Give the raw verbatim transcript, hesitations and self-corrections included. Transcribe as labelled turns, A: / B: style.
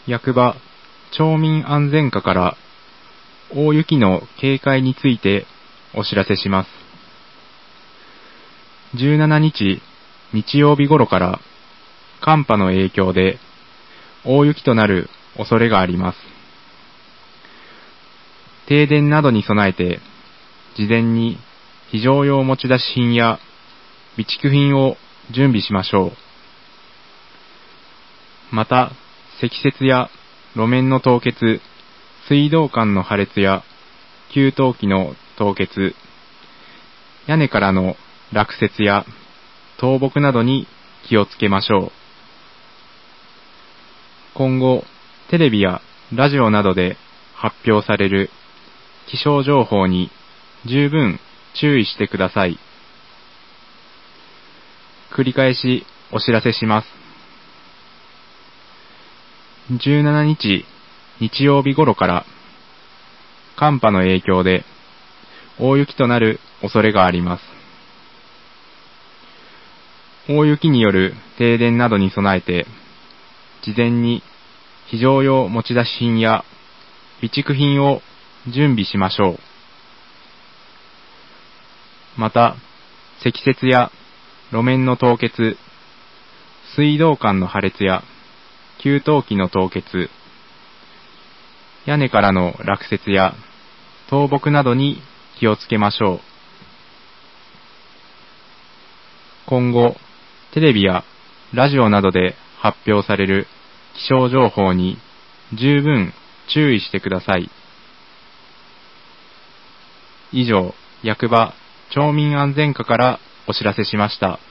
A: 役場町民安全課から大雪の警戒についてお知らせします。じゅうしちにち日曜日頃から寒波の影響で大雪となる恐れがあります。停電などに備えて事前に非常用持ち出し品や備蓄品を準備しましょう。また、積雪や路面の凍結、水道管の破裂や給湯器の凍結、屋根からの落雪や倒木などに気をつけましょう。今後、テレビやラジオなどで発表される気象情報に十分注意してください。繰り返しお知らせします。じゅうしちにち日曜日頃から寒波の影響で大雪となる恐れがあります。大雪による停電などに備えて事前に非常用持ち出し品や備蓄品を準備しましょう。また、積雪や路面の凍結、水道管の破裂や給湯器の凍結、屋根からの落雪や倒木などに気をつけましょう。今後、テレビやラジオなどで発表される気象情報に十分注意してください。以上、役場町民安全課からお知らせしました。